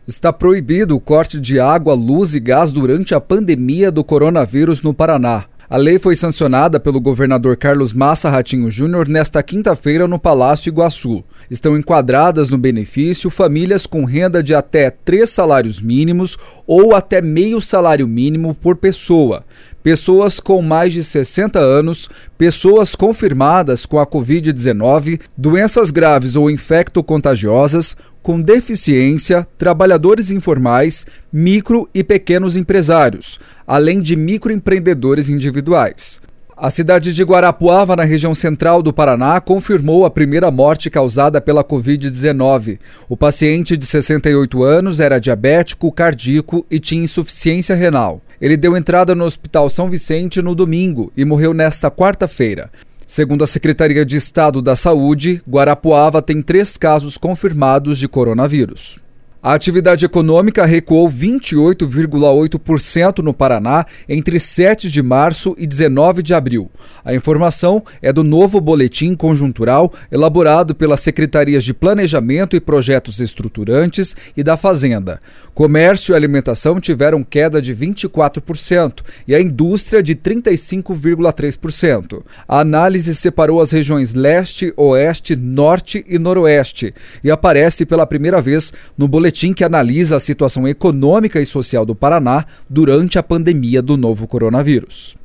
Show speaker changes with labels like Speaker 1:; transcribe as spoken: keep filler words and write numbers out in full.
Speaker 1: Está proibido o corte de água, luz e gás durante a pandemia do coronavírus no Paraná. A lei foi sancionada pelo governador Carlos Massa Ratinho Júnior nesta quinta-feira no Palácio Iguaçu. Estão enquadradas no benefício famílias com renda de até três salários mínimos ou até meio salário mínimo por pessoa, pessoas com mais de sessenta anos, pessoas confirmadas com a covid dezenove, doenças graves ou infecto-contagiosas, com deficiência, trabalhadores informais, micro e pequenos empresários, além de microempreendedores individuais. A cidade de Guarapuava, na região central do Paraná, confirmou a primeira morte causada pela covid dezenove. O paciente de sessenta e oito anos era diabético, cardíaco e tinha insuficiência renal. Ele deu entrada no Hospital São Vicente no domingo e morreu nesta quarta-feira. Segundo a Secretaria de Estado da Saúde, Guarapuava tem três casos confirmados de coronavírus. A atividade econômica recuou vinte e oito vírgula oito por cento no Paraná entre sete de março e dezenove de abril. A informação é do novo boletim conjuntural elaborado pelas Secretarias de Planejamento e Projetos Estruturantes e da Fazenda. Comércio e alimentação tiveram queda de vinte e quatro por cento e a indústria de trinta e cinco vírgula três por cento. A análise separou as regiões leste, oeste, norte e noroeste e aparece pela primeira vez no boletim que analisa a situação econômica e social do Paraná durante a pandemia do novo coronavírus.